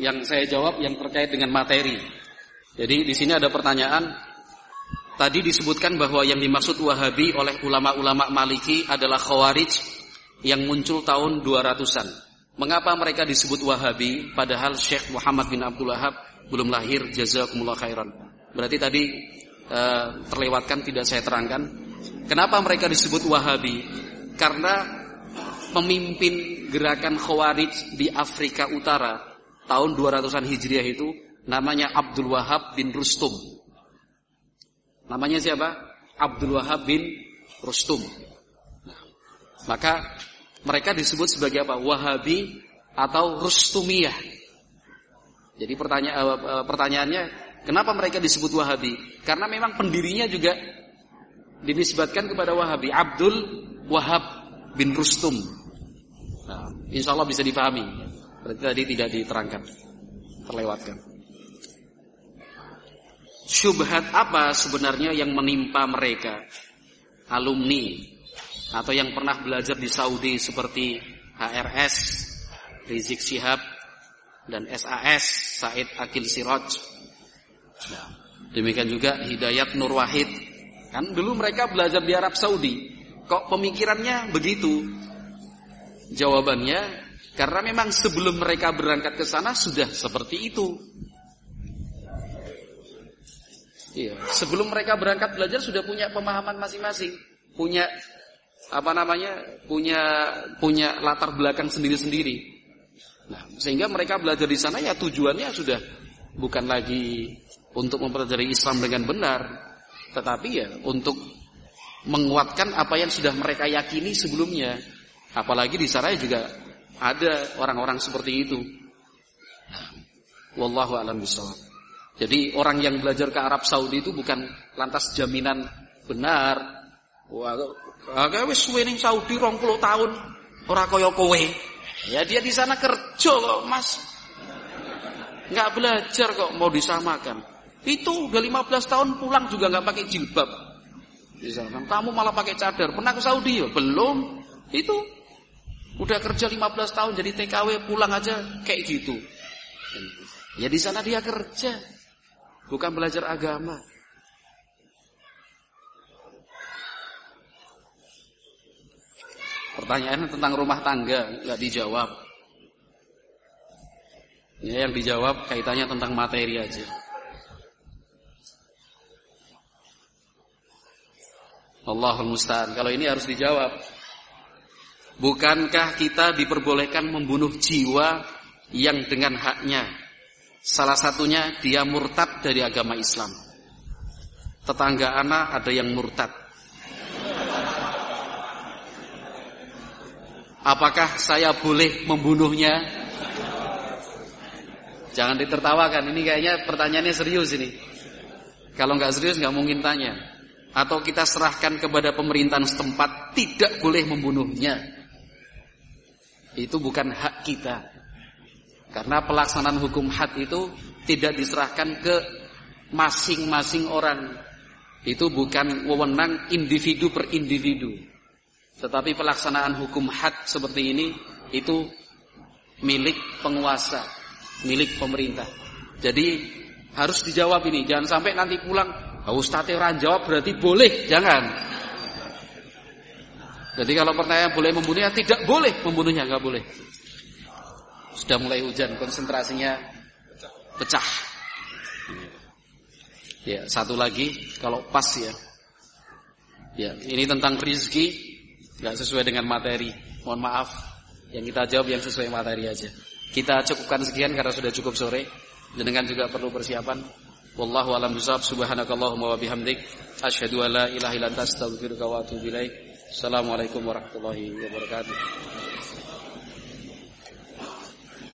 yang saya jawab yang terkait dengan materi. Jadi di sini ada pertanyaan. Tadi disebutkan bahwa yang dimaksud Wahabi oleh ulama-ulama Maliki adalah Khawarij yang muncul tahun 200-an. Mengapa mereka disebut Wahabi padahal Syekh Muhammad bin Abdul Wahab belum lahir? Jazakumullah khairan. Berarti tadi terlewatkan, tidak saya terangkan. Kenapa mereka disebut Wahabi? Karena pemimpin gerakan Khawarij di Afrika Utara tahun 200-an Hijriah itu namanya Abdul Wahab bin Rustum. Namanya siapa? Abdul Wahab bin Rustum. Maka mereka disebut sebagai apa? Wahabi atau Rustumiyah. Jadi pertanyaannya, kenapa mereka disebut Wahabi? Karena memang pendirinya juga dinisbatkan kepada Wahabi, Abdul Wahab bin Rustum. Nah, insya Allah bisa dipahami. Berarti tadi tidak diterangkan, terlewatkan. Syubhat apa sebenarnya yang menimpa mereka, alumni atau yang pernah belajar di Saudi seperti HRS, Rizik Syihab, dan SAS, Said Akil Siraj. Nah, demikian juga Hidayat Nur Wahid. Kan dulu mereka belajar di Arab Saudi. Kok pemikirannya begitu? Jawabannya, karena memang sebelum mereka berangkat ke sana sudah seperti itu. Iya, sebelum mereka berangkat belajar sudah punya pemahaman masing-masing, punya punya latar belakang sendiri-sendiri. Nah, sehingga mereka belajar di sana ya tujuannya sudah bukan lagi untuk mempelajari Islam dengan benar, tetapi ya untuk menguatkan apa yang sudah mereka yakini sebelumnya. Apalagi di sana juga ada orang-orang seperti itu. Wallahu a'lam bishawab. Jadi orang yang belajar ke Arab Saudi itu bukan lantas jaminan benar. Wah, wis suwe ning Saudi 20 tahun ora kaya kowe. Ya dia di sana kerja kok, Mas. Enggak belajar kok mau disamakan. Itu udah 15 tahun pulang juga enggak pakai jilbab. Misalkan kamu malah pakai cadar. Pernah ke Saudi ya? Belum. Itu udah kerja 15 tahun jadi TKW, pulang aja kayak gitu. Ya di sana dia kerja, bukan belajar agama. Pertanyaan tentang rumah tangga enggak dijawab. Ya, yang dijawab kaitannya tentang materi aja. Allahul musta'an. Kalau ini harus dijawab. Bukankah kita diperbolehkan membunuh jiwa yang dengan haknya? Salah satunya dia murtad dari agama Islam. Tetangga anak ada yang murtad. Apakah saya boleh membunuhnya? Jangan ditertawakan. Ini kayaknya pertanyaannya serius ini. Kalau nggak serius nggak mungkin tanya. Atau kita serahkan kepada pemerintahan setempat, tidak boleh membunuhnya. Itu bukan hak kita. Karena pelaksanaan hukum had itu tidak diserahkan ke masing-masing orang. Itu bukan wewenang individu per individu. Tetapi pelaksanaan hukum had seperti ini itu milik penguasa, milik pemerintah. Jadi harus dijawab ini. Jangan sampai nanti pulang Ustadz ora jawab berarti boleh, jangan. Jadi kalau pertanyaan boleh membunuhnya, tidak boleh membunuhnya, enggak boleh. Sudah mulai hujan, konsentrasinya pecah. Ya, satu lagi kalau pas ya. Ya, ini tentang rezeki enggak sesuai dengan materi. Mohon maaf, yang kita jawab yang sesuai materi aja. Kita cukupkan sekian karena sudah cukup sore. Jenengan juga perlu persiapan. Wallahu a'lam bishawab. Subhanakallahumma wa bihamdik asyhadu an la ilaha illa anta astaghfiruka wa atubu ilaik. Assalamualaikum warahmatullahi wabarakatuh.